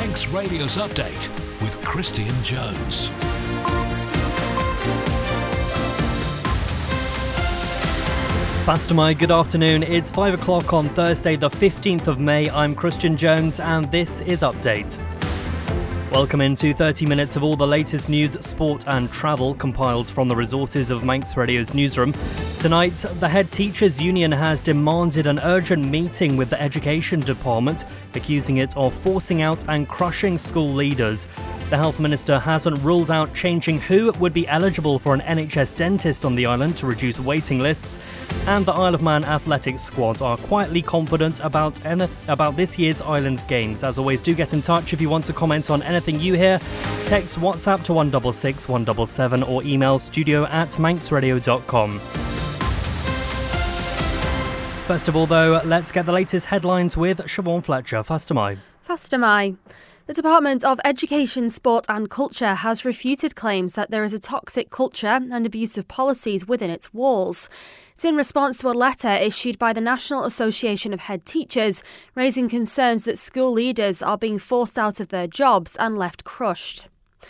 Manx Radio's Update with Christian Jones. Fastamai, good afternoon. It's 5 o'clock on Thursday, the 15th of May. I'm Christian Jones and this is Update. Welcome into 30 minutes of all the latest news, sport and travel compiled from the resources of Manx Radio's newsroom. Tonight, the Head Teachers Union has demanded an urgent meeting with the Education Department, accusing it of forcing out and crushing school leaders. The Health Minister hasn't ruled out changing who would be eligible for an NHS dentist on the island to reduce waiting lists. And the Isle of Man athletics squad are quietly confident about this year's Islands Games. As always, do get in touch if you want to comment on anything you hear. Text WhatsApp to 166 177 or email studio@manxradio.com. First of all, though, let's get the latest headlines with Siobhan Fletcher. Fastamai. The Department of Education, Sport and Culture has refuted claims that there is a toxic culture and abusive policies within its walls. It's in response to a letter issued by the National Association of Head Teachers, raising concerns that school leaders are being forced out of their jobs and left crushed.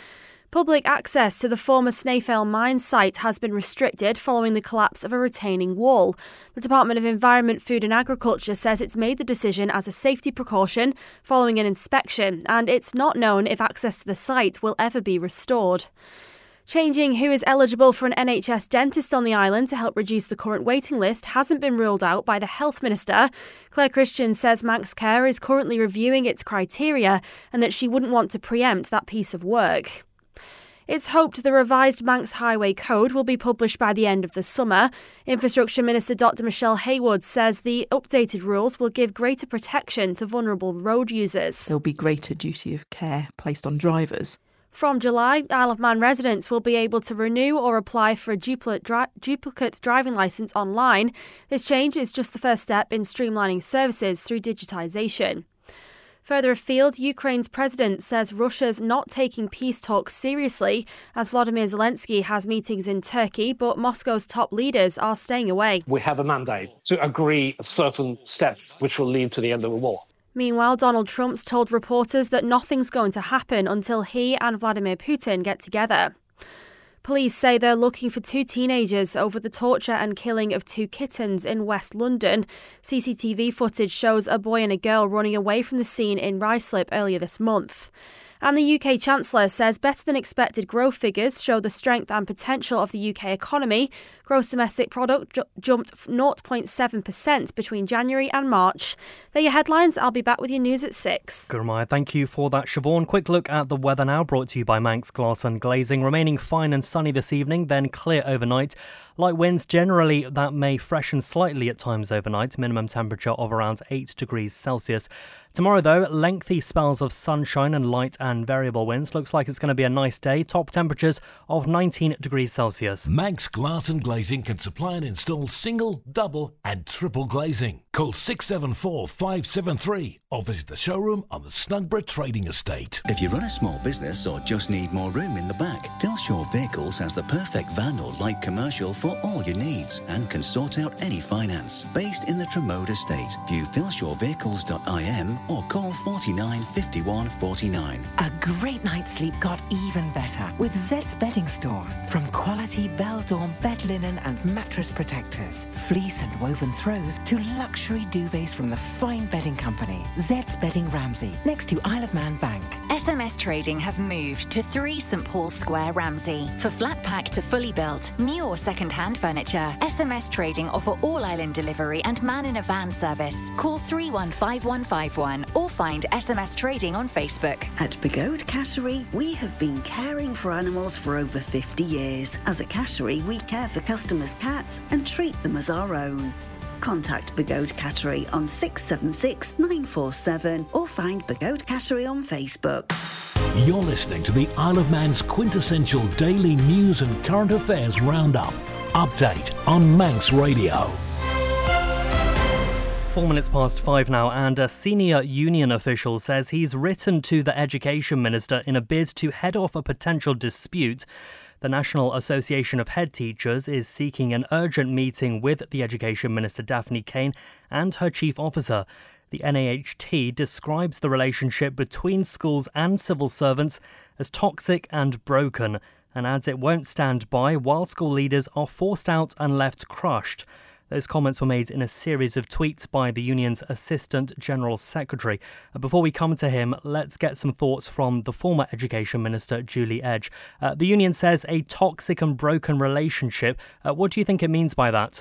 Public access to the former Snaefell mine site has been restricted following the collapse of a retaining wall. The Department of Environment, Food and Agriculture says it's made the decision as a safety precaution following an inspection, and it's not known if access to the site will ever be restored. Changing who is eligible for an NHS dentist on the island to help reduce the current waiting list hasn't been ruled out by the Health Minister. Claire Christian says Manx Care is currently reviewing its criteria and that she wouldn't want to preempt that piece of work. It's hoped the revised Manx Highway Code will be published by the end of the summer. Infrastructure Minister Dr Michelle Haywood says the updated rules will give greater protection to vulnerable road users. There'll be greater duty of care placed on drivers. From July, Isle of Man residents will be able to renew or apply for a duplicate driving licence online. This change is just the first step in streamlining services through digitisation. Further afield, Ukraine's president says Russia's not taking peace talks seriously as Volodymyr Zelensky has meetings in Turkey, but Moscow's top leaders are staying away. We have a mandate to agree certain steps which will lead to the end of the war. Meanwhile, Donald Trump's told reporters that nothing's going to happen until he and Vladimir Putin get together. Police say they're looking for two teenagers over the torture and killing of two kittens in West London. CCTV footage shows a boy and a girl running away from the scene in Ruislip earlier this month. And the UK Chancellor says better than expected growth figures show the strength and potential of the UK economy. Gross domestic product jumped 0.7% between January and March. They're your headlines. I'll be back with your news at 6. Gurmai, thank you for that, Siobhan. Quick look at the weather now, brought to you by Manx Glass and Glazing. Remaining fine and sunny this evening, then clear overnight. Light winds generally that may freshen slightly at times overnight. Minimum temperature of around 8 degrees Celsius. Tomorrow, though, lengthy spells of sunshine and light and variable winds. Looks like it's going to be a nice day. Top temperatures of 19 degrees Celsius. Manx Glass and Glazing can supply and install single, double and triple glazing. Call 674 573 or visit the showroom on the Snugborough Trading Estate. If you run a small business or just need more room in the back, Philshaw Vehicles has the perfect van or light commercial for all your needs and can sort out any finance. Based in the Tremode Estate, view philshawvehicles.im or call 49 51 49. A great night's sleep got even better with Zed's Bedding Store. From quality Beldorm bed linen and mattress protectors, fleece and woven throws to luxury duvets from the fine bedding company, Zed's Bedding Ramsey, next to Isle of Man Bank. SMS Trading have moved to 3 St Paul's Square, Ramsey. For flat pack to fully built, new or second-hand furniture, SMS Trading offer all-island delivery and man-in-a-van service. Call 315151 or find SMS Trading on Facebook. At Begode Cattery, we have been caring for animals for over 50 years. As a cattery, we care for customers' cats and treat them as our own. Contact Begode Cattery on 676 947 or find Begode Cattery on Facebook. You're listening to the Isle of Man's quintessential daily news and current affairs roundup. Update on Manx Radio. 4 minutes past 5 now, and a senior union official says he's written to the Education Minister in a bid to head off a potential dispute. The National Association of Head Teachers is seeking an urgent meeting with the Education Minister Daphne Kane and her Chief Officer. The The NAHT describes the relationship between schools and civil servants as toxic and broken, and adds it won't stand by while school leaders are forced out and left crushed. Those comments were made in a series of tweets by the union's Assistant General Secretary. Before we come to him, let's get some thoughts from the former Education Minister, Julie Edge. The union says a toxic and broken relationship. What do you think it means by that?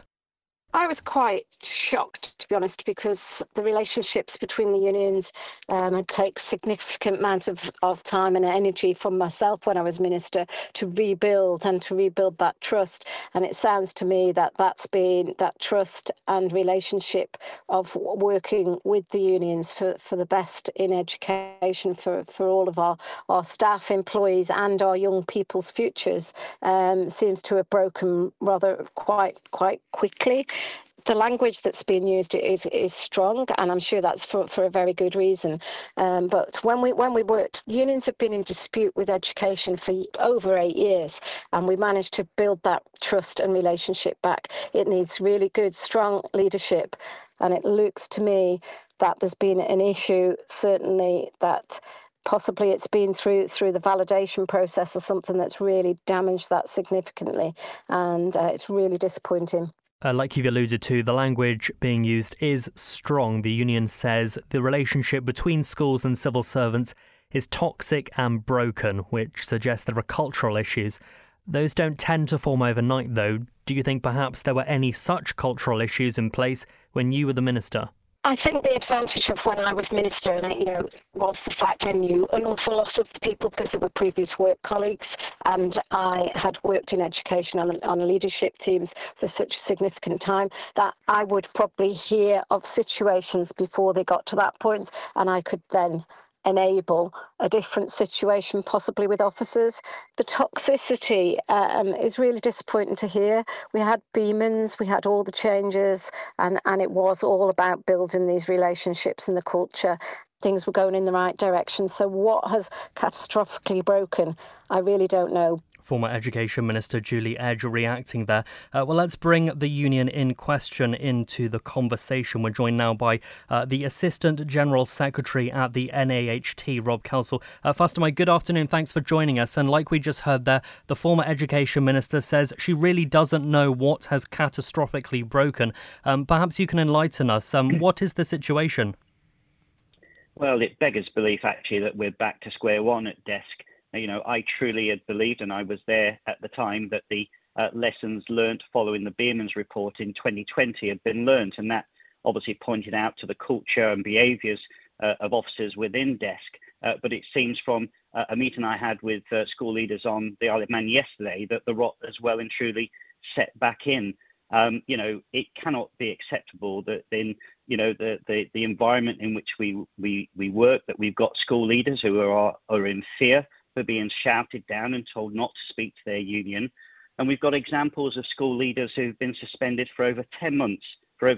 I was quite shocked, to be honest, because the relationships between the unions take significant amount of time and energy from myself when I was minister to rebuild that trust. And it sounds to me that's been that trust and relationship of working with the unions for the best in education for all of our staff, employees and our young people's futures seems to have broken rather quite quickly. The language that's being used is strong, and I'm sure that's for a very good reason. But when we worked, unions have been in dispute with education for over 8 years, and we managed to build that trust and relationship back. It needs really good, strong leadership, and it looks to me that there's been an issue, certainly that possibly it's been through the validation process or something that's really damaged that significantly, and it's really disappointing. Like you've alluded to, the language being used is strong. The union says the relationship between schools and civil servants is toxic and broken, which suggests there are cultural issues. Those don't tend to form overnight, though. Do you think perhaps there were any such cultural issues in place when you were the minister? I think the advantage of when I was minister, was the fact I knew an awful lot of the people because they were previous work colleagues, and I had worked in education on leadership teams for such a significant time that I would probably hear of situations before they got to that point, and I could then enable a different situation possibly with officers. The toxicity is really disappointing to hear. We had Beamans, we had all the changes, and it was all about building these relationships and the culture. Things were going in the right direction. So what has catastrophically broken? I really don't know. Former Education Minister Julie Edge reacting there. Well, let's bring the union in question into the conversation. We're joined now by the Assistant General Secretary at the NAHT, Rob Kelsall. Fatima, good afternoon. Thanks for joining us. And like we just heard there, the former Education Minister says she really doesn't know what has catastrophically broken. Perhaps you can enlighten us. What is the situation? Well, it beggars belief, actually, that we're back to square one at desk. I truly had believed, and I was there at the time, that the lessons learnt following the Beamans report in 2020 had been learnt, and that obviously pointed out to the culture and behaviours of officers within desk. But it seems from a meeting I had with school leaders on the Isle of Man yesterday that the rot has well and truly set back in. It cannot be acceptable that in the environment in which we work, that we've got school leaders who are in fear for being shouted down and told not to speak to their union. And we've got examples of school leaders who've been suspended for over 10 months,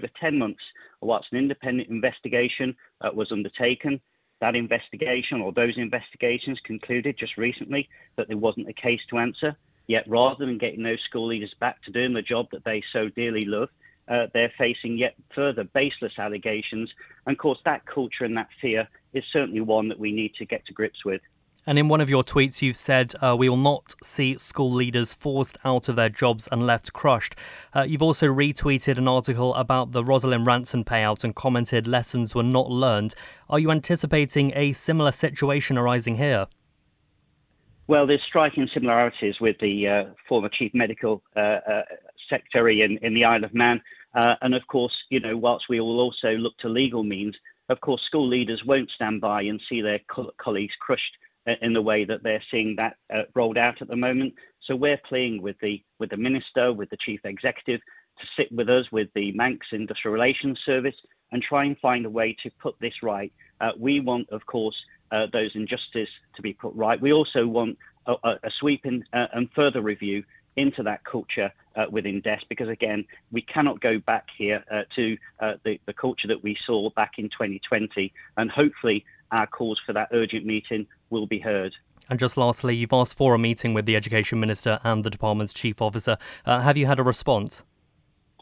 whilst an independent investigation was undertaken. That investigation, or those investigations, concluded just recently that there wasn't a case to answer. Yet rather than getting those school leaders back to doing the job that they so dearly love, they're facing yet further baseless allegations. And of course, that culture and that fear is certainly one that we need to get to grips with. And in one of your tweets, you've said, we will not see school leaders forced out of their jobs and left crushed. You've also retweeted an article about the Rosalind Ranson payout and commented lessons were not learned. Are you anticipating a similar situation arising here? Well, there's striking similarities with the former Chief Medical Secretary in the Isle of Man. And of course, whilst we will also look to legal means, of course, school leaders won't stand by and see their colleagues crushed in the way that they're seeing that rolled out at the moment. So we're playing with the Minister, with the Chief Executive, to sit with us, with the Manx Industrial Relations Service, and try and find a way to put this right. We want, of course, those injustices to be put right. We also want a sweeping and further review into that culture within DESK, because again, we cannot go back here to the culture that we saw back in 2020, and hopefully our calls for that urgent meeting will be heard. And just lastly, you've asked for a meeting with the Education Minister and the department's chief officer. Have you had a response?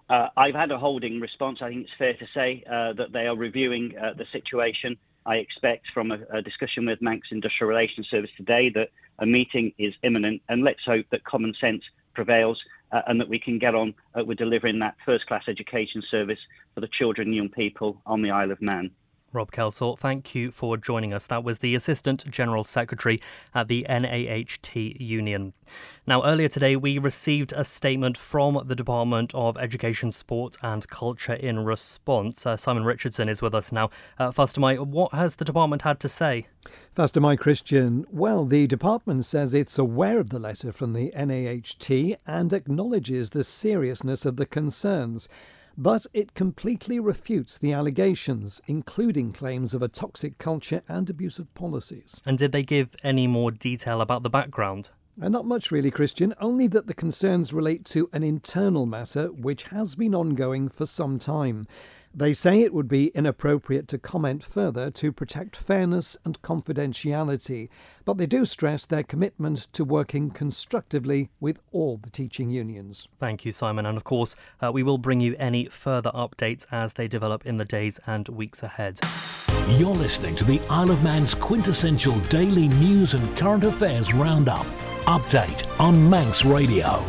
I've had a holding response. I think it's fair to say that they are reviewing the situation. I expect from a discussion with Manx Industrial Relations Service today that a meeting is imminent, and let's hope that common sense prevails and that we can get on with delivering that first-class education service for the children and young people on the Isle of Man. Rob Kelsall, thank you for joining us. That was the Assistant General Secretary at the NAHT Union. Now, earlier today, we received a statement from the Department of Education, Sport and Culture in response. Simon Richardson is with us now. Fastamai, what has the department had to say? Fastamai, Christian. Well, the department says it's aware of the letter from the NAHT and acknowledges the seriousness of the concerns. But it completely refutes the allegations, including claims of a toxic culture and abusive policies. And did they give any more detail about the background? Not much really, Christian, only that the concerns relate to an internal matter which has been ongoing for some time. They say it would be inappropriate to comment further to protect fairness and confidentiality, but they do stress their commitment to working constructively with all the teaching unions. Thank you, Simon. And of course, we will bring you any further updates as they develop in the days and weeks ahead. You're listening to the Isle of Man's quintessential daily news and current affairs roundup. Update on Manx Radio.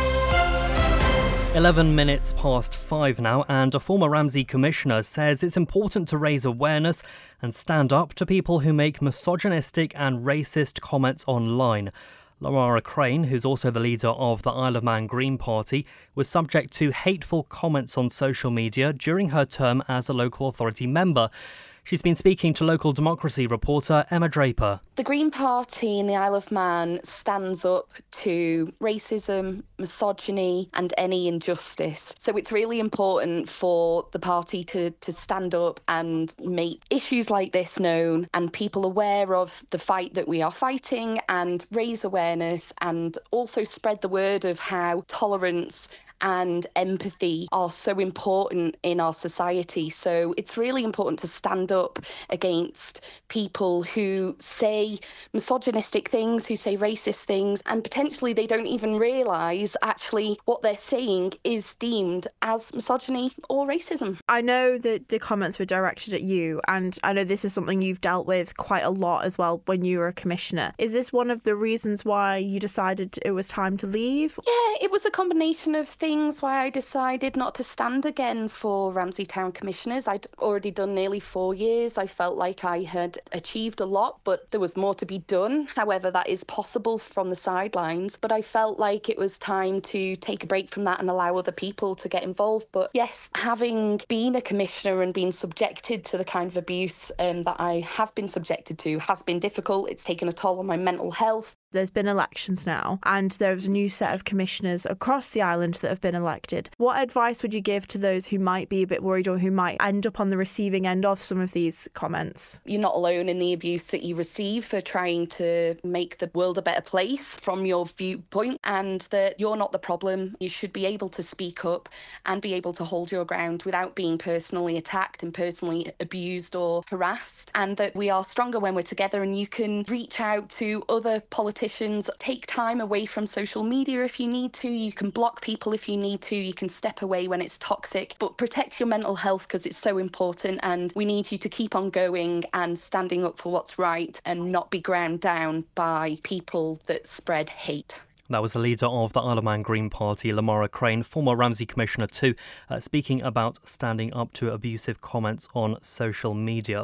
11 minutes past 5 now, and a former Ramsey commissioner says it's important to raise awareness and stand up to people who make misogynistic and racist comments online. Lamara Crane, who's also the leader of the Isle of Man Green Party, was subject to hateful comments on social media during her term as a local authority member. She's been speaking to local democracy reporter Emma Draper. The Green Party in the Isle of Man stands up to racism, misogyny and any injustice. So it's really important for the party to stand up and make issues like this known and people aware of the fight that we are fighting and raise awareness and also spread the word of how tolerance and empathy are so important in our society. So it's really important to stand up against people who say misogynistic things, who say racist things, and potentially they don't even realise actually what they're saying is deemed as misogyny or racism. I know that the comments were directed at you, and I know this is something you've dealt with quite a lot as well when you were a commissioner. Is this one of the reasons why you decided it was time to leave? Yeah, it was a combination of things why I decided not to stand again for Ramsey Town Commissioners. I'd already done nearly 4 years. I felt like I had achieved a lot, but there was more to be done. However, that is possible from the sidelines. But I felt like it was time to take a break from that and allow other people to get involved. But yes, having been a commissioner and been subjected to the kind of abuse that I have been subjected to has been difficult. It's taken a toll on my mental health. There's been elections now, and there's a new set of commissioners across the island that have been elected. What advice would you give to those who might be a bit worried or who might end up on the receiving end of some of these comments? You're not alone in the abuse that you receive for trying to make the world a better place from your viewpoint, and that you're not the problem. You should be able to speak up and be able to hold your ground without being personally attacked and personally abused or harassed, and that we are stronger when we're together, and you can reach out to other politicians. Take time away from social media if you need to. You can block people if you need to. You can step away when it's toxic, but protect your mental health because it's so important, and we need you to keep on going and standing up for what's right and not be ground down by people that spread hate. That was the leader of the Isle of Man Green Party, Lamara Crane, former Ramsey Commissioner too, speaking about standing up to abusive comments on social media.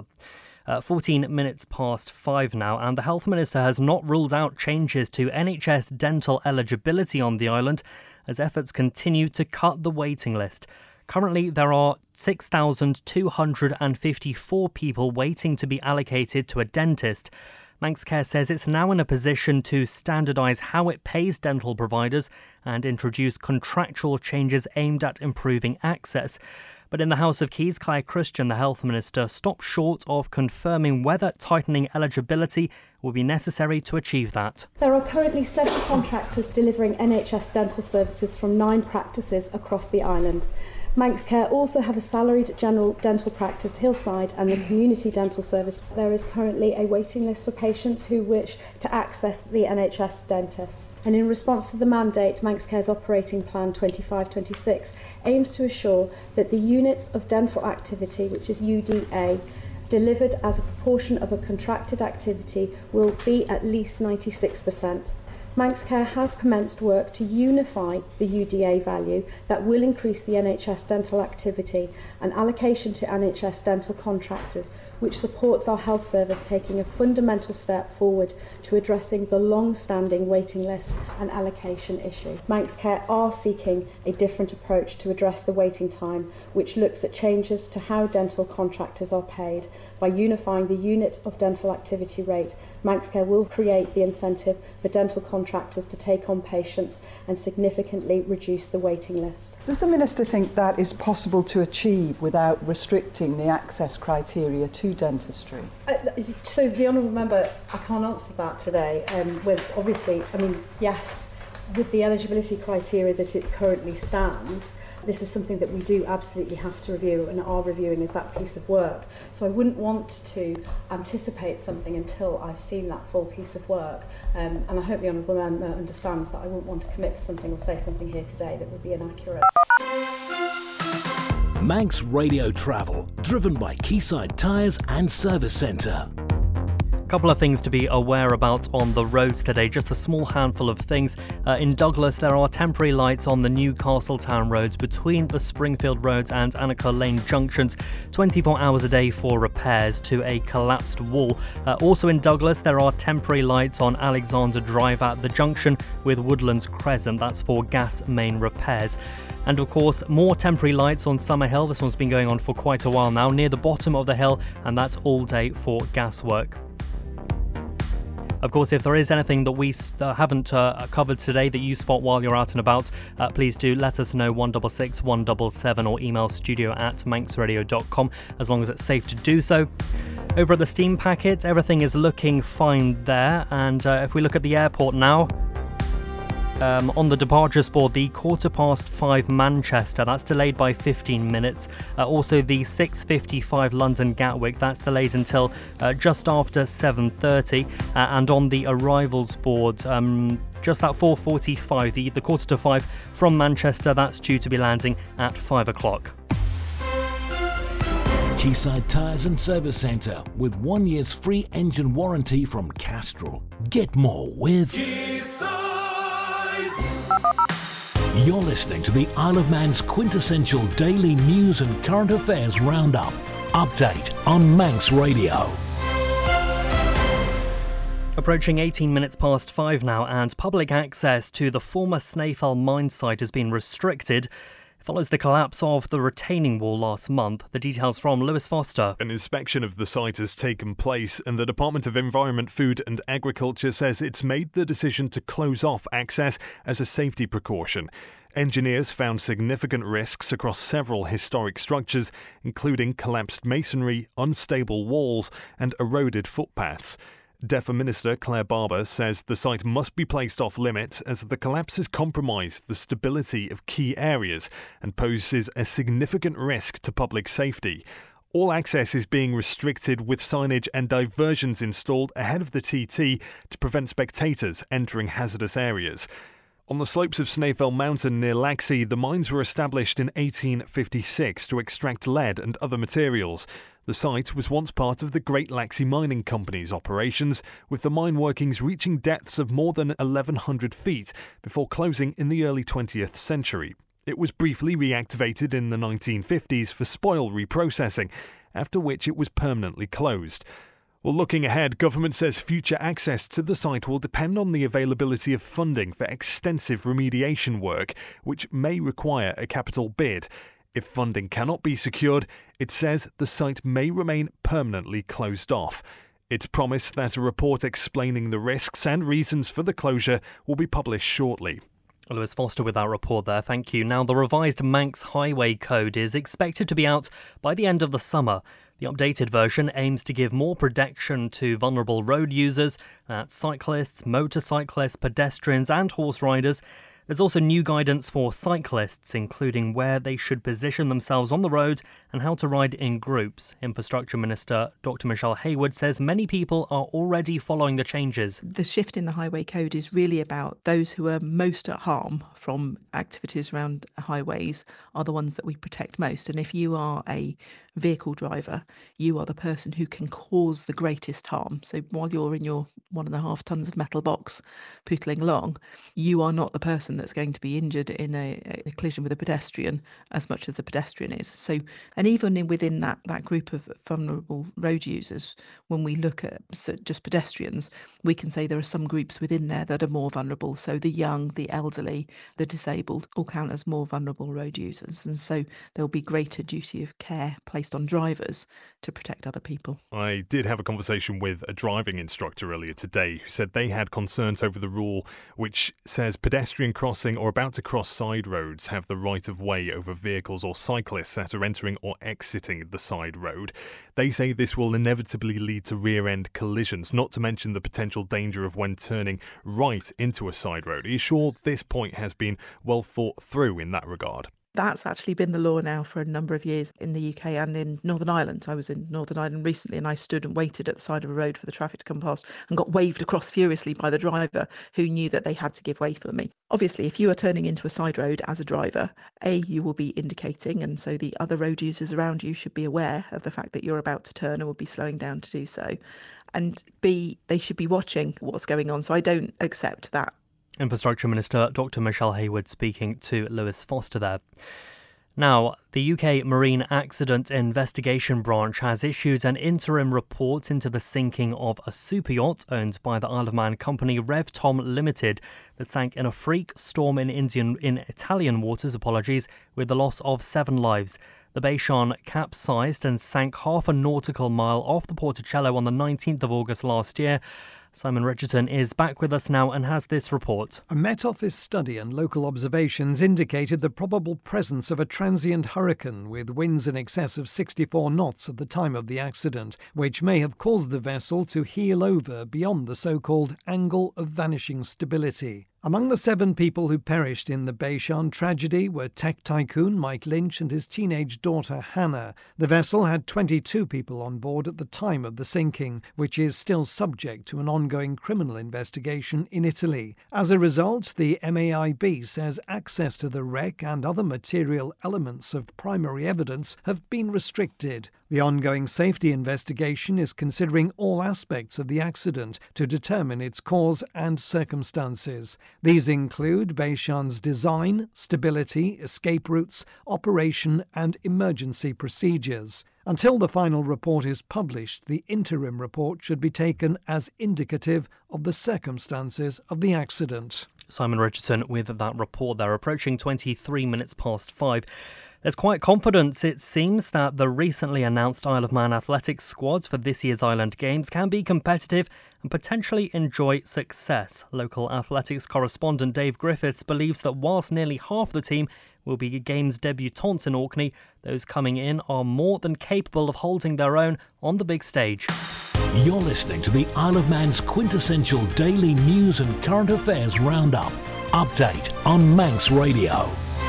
14 minutes past 5 now, and the Health Minister has not ruled out changes to NHS dental eligibility on the island as efforts continue to cut the waiting list. Currently, there are 6,254 people waiting to be allocated to a dentist. Manxcare says it's now in a position to standardise how it pays dental providers and introduce contractual changes aimed at improving access. But in the House of Keys, Claire Christian, the Health Minister, stopped short of confirming whether tightening eligibility will be necessary to achieve that. There are currently 7 contractors delivering NHS dental services from 9 practices across the island. Manx Care also have a salaried general dental practice, Hillside, and the community dental service. There is currently a waiting list for patients who wish to access the NHS dentist. And in response to the mandate, Manx Care's operating plan 25-26 aims to assure that the units of dental activity, which is UDA, delivered as a proportion of a contracted activity will be at least 96%. Manx Care has commenced work to unify the UDA value that will increase the NHS dental activity and allocation to NHS dental contractors, which supports our health service taking a fundamental step forward to addressing the long-standing waiting list and allocation issue. Manx Care are seeking a different approach to address the waiting time, which looks at changes to how dental contractors are paid. By unifying the unit of dental activity rate, Manx Care will create the incentive for dental contractors to take on patients and significantly reduce the waiting list. Does the Minister think that is possible to achieve without restricting the access criteria to dentistry? So the Honourable Member, I can't answer that today. Yes, with the eligibility criteria that it currently stands, this is something that we do absolutely have to review and are reviewing as that piece of work. So I wouldn't want to anticipate something until I've seen that full piece of work. And I hope the Honourable Member understands that I wouldn't want to commit to something or say something here today that would be inaccurate. Manx Radio Travel, driven by Quayside Tyres and Service Centre. Couple of things to be aware about on the roads today, just a small handful of things. In Douglas, there are temporary lights on the Newcastle Town roads between the Springfield Roads and Annika Lane junctions, 24 hours a day for repairs to a collapsed wall. Also in Douglas, there are temporary lights on Alexander Drive at the junction with Woodlands Crescent. That's for gas main repairs. And of course, more temporary lights on Summerhill. This one's been going on for quite a while now, near the bottom of the hill, and that's all day for gas work. Of course, if there is anything that we haven't covered today that you spot while you're out and about, please do let us know, 166 177, or email studio@manxradio.com, as long as it's safe to do so. Over at the Steam Packet, everything is looking fine there. And if we look at the airport now, on the departures board, the 5:15 Manchester, that's delayed by 15 minutes. Also the 6:55 London Gatwick, that's delayed until just after 7:30. And on the arrivals board, just at 4:45, the 4:45 from Manchester, that's due to be landing at 5 o'clock. Quayside Tyres and Service Centre, with 1 year's free engine warranty from Castrol. Get more with You're listening to the Isle of Man's quintessential daily news and current affairs roundup. Update on Manx Radio. Approaching 18 minutes past 5 now, and public access to the former Snaefell mine site has been restricted. Follows the collapse of the retaining wall last month. The details from Lewis Foster. An inspection of the site has taken place, and the Department of Environment, Food and Agriculture says it's made the decision to close off access as a safety precaution. Engineers found significant risks across several historic structures, including collapsed masonry, unstable walls and eroded footpaths. DEFA Minister Claire Barber says the site must be placed off limits as the collapse has compromised the stability of key areas and poses a significant risk to public safety. All access is being restricted, with signage and diversions installed ahead of the TT to prevent spectators entering hazardous areas. On the slopes of Snaefell Mountain near Laxey, the mines were established in 1856 to extract lead and other materials. The site was once part of the Great Laxey Mining Company's operations, with the mine workings reaching depths of more than 1,100 feet before closing in the early 20th century. It was briefly reactivated in the 1950s for spoil reprocessing, after which it was permanently closed. Well, looking ahead, government says future access to the site will depend on the availability of funding for extensive remediation work, which may require a capital bid. If funding cannot be secured, it says the site may remain permanently closed off. It's promised that a report explaining the risks and reasons for the closure will be published shortly. Lewis Foster with our report there, thank you. Now, the revised Manx Highway Code is expected to be out by the end of the summer. The updated version aims to give more protection to vulnerable road users, that's cyclists, motorcyclists, pedestrians and horse riders. There's also new guidance for cyclists, including where they should position themselves on the road and how to ride in groups. Infrastructure Minister Dr Michelle Haywood says many people are already following the changes. The shift in the highway code is really about those who are most at harm from activities around highways are the ones that we protect most. And if you are a vehicle driver, you are the person who can cause the greatest harm. So while you're in your 1.5 tons of metal box pootling along, you are not the person that's going to be injured in a collision with a pedestrian as much as the pedestrian is. So, and even within that group of vulnerable road users, when we look at just pedestrians, we can say there are some groups within there that are more vulnerable. So the young, the elderly, the disabled all count as more vulnerable road users. And so there'll be greater duty of care placed on drivers to protect other people. I did have a conversation with a driving instructor earlier today who said they had concerns over the rule which says pedestrian crossing or about to cross side roads have the right of way over vehicles or cyclists that are entering or exiting the side road. They say this will inevitably lead to rear-end collisions, not to mention the potential danger of when turning right into a side road. Are you sure this point has been well thought through in that regard? That's actually been the law now for a number of years in the UK and in Northern Ireland. I was in Northern Ireland recently and I stood and waited at the side of a road for the traffic to come past and got waved across furiously by the driver who knew that they had to give way for me. Obviously, if you are turning into a side road as a driver, A, you will be indicating, and so the other road users around you should be aware of the fact that you're about to turn and will be slowing down to do so. And B, they should be watching what's going on. So I don't accept that. Infrastructure Minister Dr Michelle Haywood speaking to Lewis Foster there. Now, the UK Marine Accident Investigation Branch has issued an interim report into the sinking of a super yacht owned by the Isle of Man company Rev Tom Limited that sank in a freak storm in Italian waters, with the loss of 7 lives. The Bayshon capsized and sank half a nautical mile off the Porticello on the 19th of August last year. Simon Richardson is back with us now and has this report. A Met Office study and local observations indicated the probable presence of a transient hurricane with winds in excess of 64 knots at the time of the accident, which may have caused the vessel to heel over beyond the so-called angle of vanishing stability. Among the 7 people who perished in the Bayshon tragedy were tech tycoon Mike Lynch and his teenage daughter Hannah. The vessel had 22 people on board at the time of the sinking, which is still subject to an ongoing criminal investigation in Italy. As a result, the MAIB says access to the wreck and other material elements of primary evidence have been restricted. The ongoing safety investigation is considering all aspects of the accident to determine its cause and circumstances. These include Bayshon's design, stability, escape routes, operation and emergency procedures. Until the final report is published, the interim report should be taken as indicative of the circumstances of the accident. Simon Richardson with that report there, approaching 23 minutes past 5. There's quite confidence, it seems, that the recently announced Isle of Man athletics squads for this year's Island Games can be competitive and potentially enjoy success. Local athletics correspondent Dave Griffiths believes that whilst nearly half the team will be Games debutants in Orkney, those coming in are more than capable of holding their own on the big stage. You're listening to the Isle of Man's quintessential daily news and current affairs roundup. Update on Manx Radio.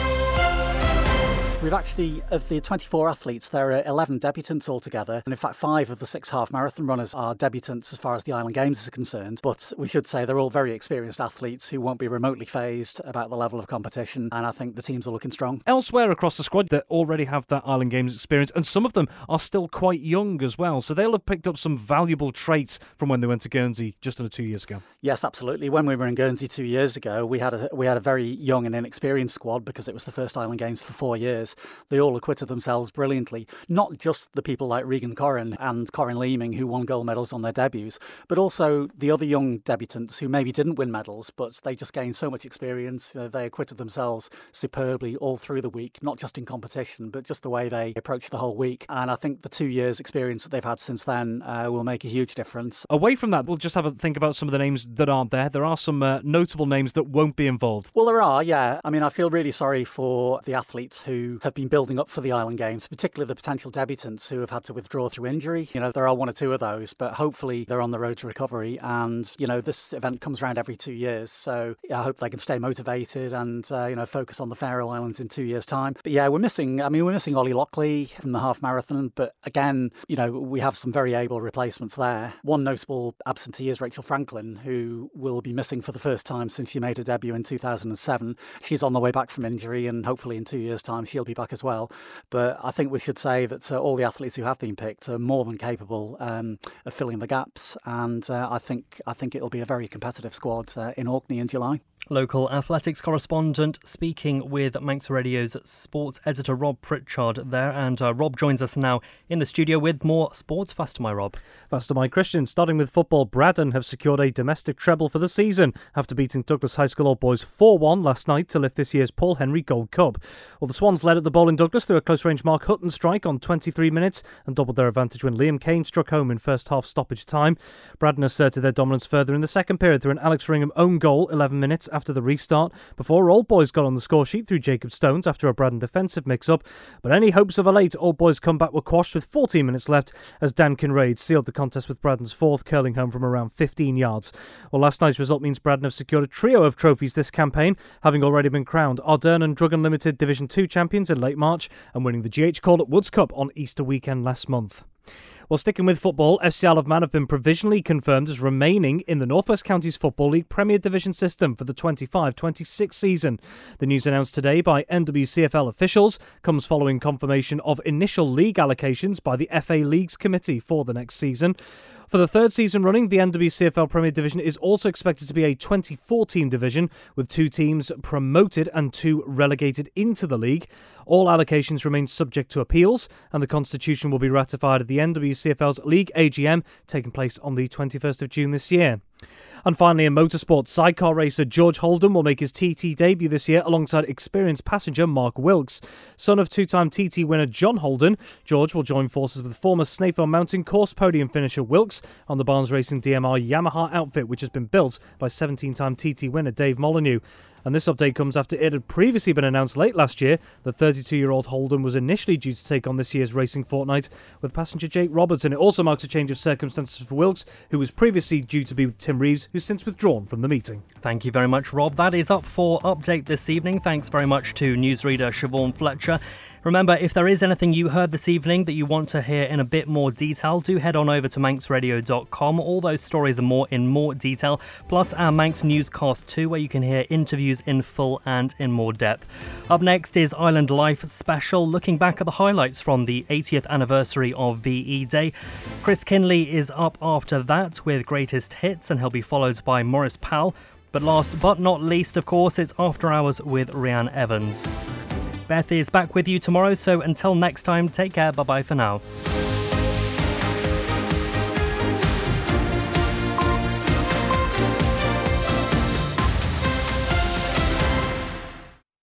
We've actually, of the 24 athletes, there are 11 debutants altogether. And in fact, 5 of the 6 half marathon runners are debutants as far as the Island Games is concerned. But we should say they're all very experienced athletes who won't be remotely fazed about the level of competition. And I think the teams are looking strong. Elsewhere across the squad that already have that Island Games experience, and some of them are still quite young as well. So they'll have picked up some valuable traits from when they went to Guernsey just under 2 years ago. Yes, absolutely. When we were in Guernsey 2 years ago, we had a very young and inexperienced squad because it was the first Island Games for 4 years. They all acquitted themselves brilliantly. Not just the people like Regan Corrin and Corrin Leeming who won gold medals on their debuts, but also the other young debutants who maybe didn't win medals, but they just gained so much experience. They acquitted themselves superbly all through the week, not just in competition, but just the way they approached the whole week. And I think the 2 years experience that they've had since then will make a huge difference. Away from that, we'll just have a think about some of the names that aren't there. There are some notable names that won't be involved. Well, there are, yeah. I mean, I feel really sorry for the athletes who who have been building up for the Island Games, particularly the potential debutants who have had to withdraw through injury. There are one or two of those, but hopefully they're on the road to recovery. And, this event comes around every 2 years. So I hope they can stay motivated and, focus on the Faroe Islands in 2 years' time. But yeah, we're missing Ollie Lockley from the half marathon. But again, we have some very able replacements there. One notable absentee is Rachel Franklin, who will be missing for the first time since she made her debut in 2007. She's on the way back from injury, and hopefully in 2 years' time she'll be back as well. But I think we should say that all the athletes who have been picked are more than capable of filling the gaps, and I think it'll be a very competitive squad in Orkney in July. Local athletics correspondent speaking with Manx Radio's sports editor Rob Pritchard there. And Rob joins us now in the studio with more sports. Faster my Rob. Faster my Christian. Starting with football, Braddon have secured a domestic treble for the season after beating Douglas High School Old Boys 4-1 last night to lift this year's Paul Henry Gold Cup. Well, the Swans led at the Bowling Douglas through a close-range Mark Hutton strike on 23 minutes and doubled their advantage when Liam Kane struck home in first half stoppage time. Braddon asserted their dominance further in the second period through an Alex Ringham own goal 11 minutes after the restart, before Old Boys got on the score sheet through Jacob Stones after a Braddon defensive mix-up. But any hopes of a late Old Boys comeback were quashed with 14 minutes left as Dan Kinraid sealed the contest with Braddon's fourth curling home from around 15 yards. Well, last night's result means Braddon have secured a trio of trophies this campaign, having already been crowned Ardern and Drug Unlimited Division 2 champions in late March and winning the GH Corlett Woods Cup on Easter weekend last month. Well, sticking with football, FC Isle of Man have been provisionally confirmed as remaining in the North West Counties Football League Premier Division system for the 25-26 season. The news announced today by NWCFL officials comes following confirmation of initial league allocations by the FA Leagues Committee for the next season. For the third season running, the NWCFL Premier Division is also expected to be a 24-team division, with 2 teams promoted and 2 relegated into the league. All allocations remain subject to appeals, and the constitution will be ratified at the NWCFL's League AGM, taking place on the 21st of June this year. And finally, in motorsport, sidecar racer George Holden will make his TT debut this year alongside experienced passenger Mark Wilkes. Son of 2-time TT winner John Holden, George will join forces with former Snaefell Mountain course podium finisher Wilkes on the Barnes Racing DMR Yamaha outfit, which has been built by 17-time TT winner Dave Molyneux. And this update comes after it had previously been announced late last year that 32-year-old Holden was initially due to take on this year's racing fortnight with passenger Jake Roberts. And it also marks a change of circumstances for Wilkes, who was previously due to be with Tim Reeves, who's since withdrawn from the meeting. Thank you very much, Rob. That is up for Update this evening. Thanks very much to newsreader Siobhan Fletcher. Remember, if there is anything you heard this evening that you want to hear in a bit more detail, do head on over to manxradio.com. All those stories are more in more detail, plus our Manx Newscast too, where you can hear interviews in full and in more depth. Up next is Island Life Special, looking back at the highlights from the 80th anniversary of VE Day. Chris Kinley is up after that with Greatest Hits, and he'll be followed by Maurice Powell. But last but not least, of course, it's After Hours with Rhiann Evans. Beth is back with you tomorrow, so until next time, take care, bye-bye for now.